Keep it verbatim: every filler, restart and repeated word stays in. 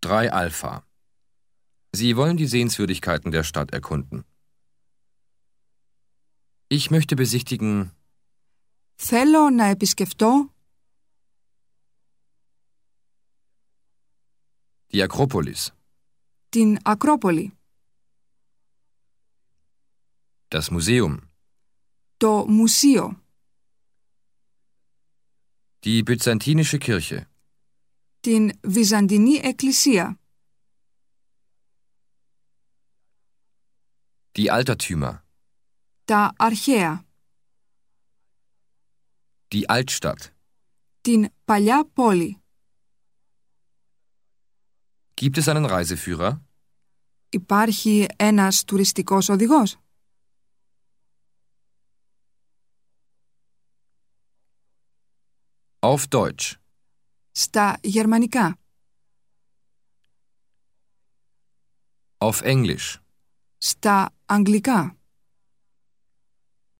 drei Alpha. Sie wollen die Sehenswürdigkeiten der Stadt erkunden. Ich möchte besichtigen. Θέλω να επισκεφτώ Die Akropolis. την Ακρόπολη, Das Museum. το μουσείο, Die Byzantinische Kirche. την Βυζαντινή Εκκλησία, Die Altertümer. τα αρχαία, Die Altstadt. την παλιά πόλη. Gibt es einen Reiseführer? Υπάρχει ένας τουριστικός οδηγός? Auf Deutsch. Στα γερμανικά. Auf Englisch. Στα αγγλικά.